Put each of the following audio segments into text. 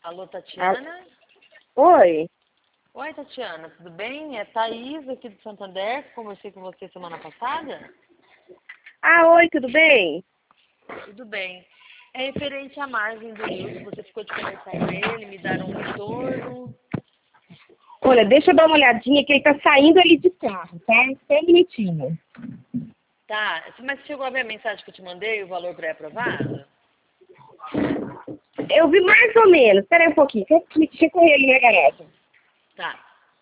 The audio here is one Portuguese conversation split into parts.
Alô, Ah, Tatiana? oi. Oi, Tatiana, tudo bem? É Thaís aqui do Santander, que conversei com você semana passada. Ah, oi, tudo bem? Tudo bem. É referente à margem do Nilson, você ficou de conversar com ele, me dar um retorno. Olha, deixa eu dar uma olhadinha que ele tá saindo ali de carro, tá? Só um minutinho. Tá, mas chegou a ver a mensagem que eu te mandei, o valor pré-aprovado? Eu vi mais ou menos. Espera aí um pouquinho. Deixa eu correr ali na garagem. Tá.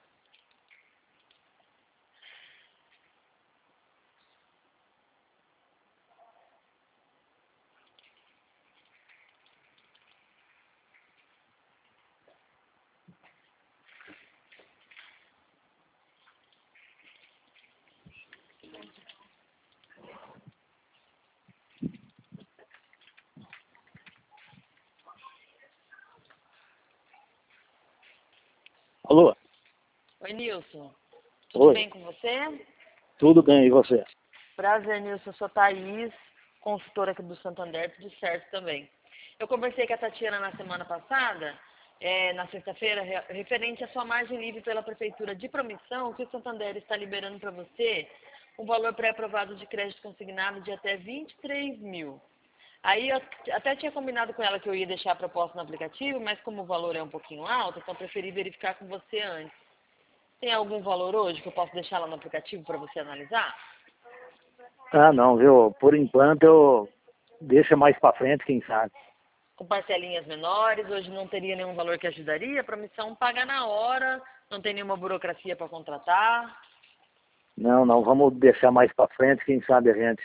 Alô? Oi, Nilson. Tudo Oi, bem com você? tudo bem, e você? Prazer, Nilson. Eu sou Thaís, consultora aqui do Santander, tudo certo também. Eu conversei com a Tatiana na semana passada, na sexta-feira, referente à sua margem livre pela Prefeitura de Promissão, que o Santander está liberando para você um valor pré-aprovado de crédito consignado de até 23 mil. Aí eu até tinha combinado com ela que eu ia deixar a proposta no aplicativo, mas como o valor é um pouquinho alto, então eu preferi verificar com você antes. Tem algum valor hoje que eu posso deixar lá no aplicativo para você analisar? Ah, não, viu? Por enquanto eu deixo mais pra frente, quem sabe. Com parcelinhas menores, hoje não teria nenhum valor que ajudaria, a promissão paga na hora, não tem nenhuma burocracia para contratar. Não, não, vamos deixar mais pra frente, quem sabe a gente.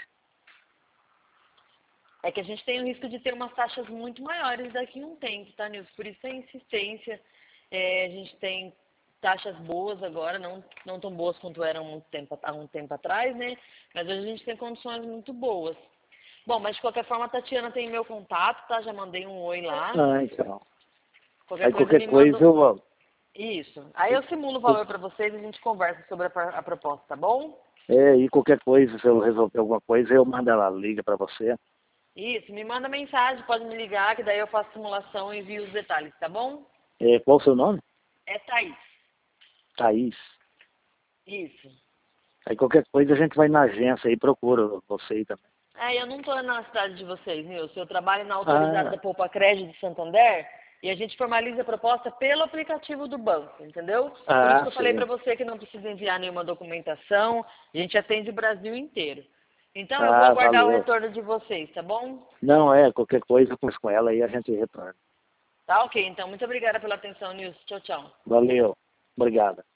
É que a gente tem o risco de ter umas taxas muito maiores daqui a um tempo, tá, Nilson? Por isso a insistência. A gente tem taxas boas agora, não tão boas quanto eram há um tempo atrás, né? Mas hoje a gente tem condições muito boas. Bom, mas de qualquer forma a Tatiana tem meu contato, tá? Já mandei um oi lá. Ah, então. Qualquer Aí coisa qualquer me coisa manda. eu... Isso. Aí eu simulo o valor para vocês e a gente conversa sobre a proposta, tá bom? E qualquer coisa, se eu resolver alguma coisa, eu mando ela, liga pra você. Isso, me manda mensagem, pode me ligar, que daí eu faço simulação e envio os detalhes, tá bom? Qual o seu nome? É Thaís. Thaís. Isso. Aí qualquer coisa a gente vai na agência e procura você aí também. Eu não estou na cidade de vocês, Nilson. Eu trabalho na autorizada Ah, da Poupa Crédito de Santander e a gente formaliza a proposta pelo aplicativo do banco, entendeu? Por isso que eu falei para sim. você que não precisa enviar nenhuma documentação, a gente atende o Brasil inteiro. Então eu vou Ah, aguardar o valeu. retorno de vocês, tá bom? Não, qualquer coisa eu converso com ela aí a gente retorna. Tá ok, então. Muito obrigada pela atenção, Nilson. Tchau, tchau. Valeu. Obrigado.